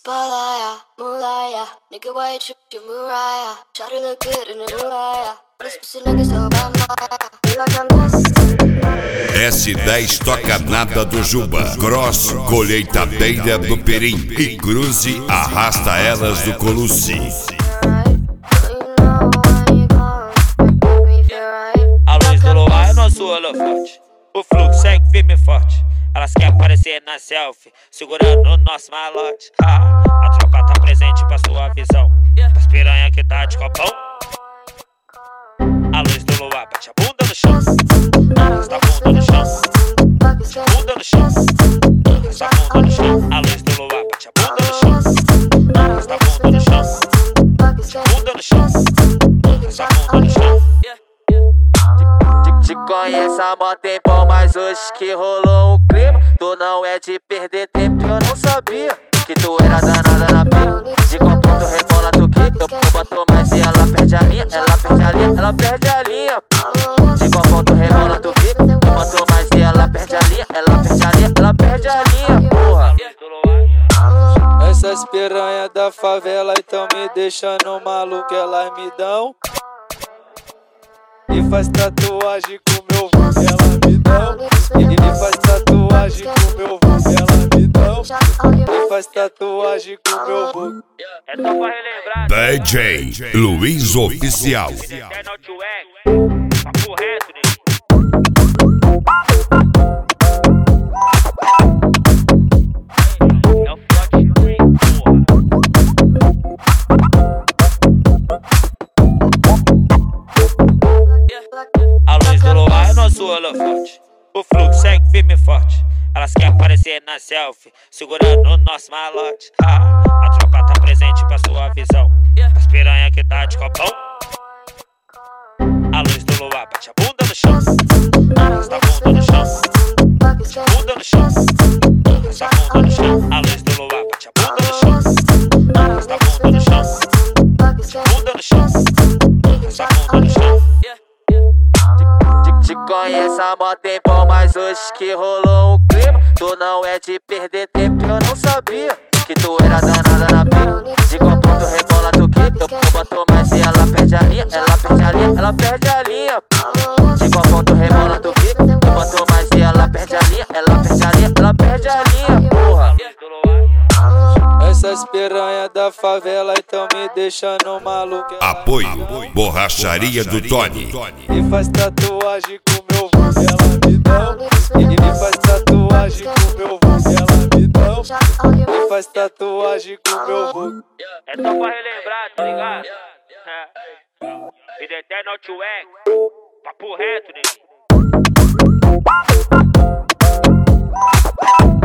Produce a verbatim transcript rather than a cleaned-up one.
Spotlight, moonlight, nigga, why you trip to Mariah? Try to look good in the moonlight. This pussy nigga so bad, feel like I'm S dez toca nada do Juba. Gross, colheitadeira do Perim. E Cruze arrasta elas do Colucci. A luz do luar é nosso holofote. O fluxo segue firme e forte. Elas querem aparecer na selfie, segurando o nosso malote. Ah, a tropa tá presente pra sua visão. Pras piranha que tá de copão. A luz do luar bate a bunda no chão. Arrasta a bunda no chão. Bunda no chão. Arrasta a bunda no chão. A luz do luar bate a bunda no chão. Arrasta a bunda no chão. Bunda no chão. Arrasta a bunda no chão. Te conheço há mó tempão, mas hoje que rolou um clima. Tu não é de perder tempo, eu não sabia que tu era danada na pira. De qual tu rebola do que? Eu boto mais e ela perde a linha. Ela perde a linha, ela perde a linha. De qual tu rebola do que? Eu boto mais e ela perde a linha. Ela perde a linha, ela perde a linha, porra. Essas piranha da favela então me deixando maluco, elas me dão. E faz tatuagem com meu vulgo, ela me dão. E faz tatuagem com meu vulgo, ela me dão. E faz tatuagem com meu vulgo. É só pra relembrar. D J Luiz Oficial. Papo reto, né? É o Front Street, porra. A luz do luar é nosso holofote. O fluxo segue firme e forte. Elas querem aparecer na selfie, segurando o nosso malote. Ah, a tropa tá presente pra sua visão. Pras piranha que tá de copão. A luz do luar bate a bunda no chão. Arrasta a bunda no chão. Bunda no chão. Arrasta a bunda no chão. A luz do luar bate a bunda no chão. Arrasta a bunda no chão. Bunda no chão. Arrasta a bunda no chão. Te conheço há mó tempão, mas hoje que rolou um clima. Tu não é de perder tempo, eu não sabia que tu era danada na pira. De qual tu rebola do que? Eu boto mais e ela perde a linha. Ela perde a linha, ela perde a linha. De qual tu rebola do que? Eu boto mais e ela perde a linha. Ela perde a linha, ela perde a linha, porra. Essas piranha da favela então me deixando maluco. Apoio Borracharia do Tony. E faz tatuagem com meu vulgo, ela me dão. E faz tatuagem com meu vulgo, ela me dão. E faz tatuagem com meu vulgo. É só pra relembrar, tá ligado? É. Vida eterna ao tio X. Papo reto, né?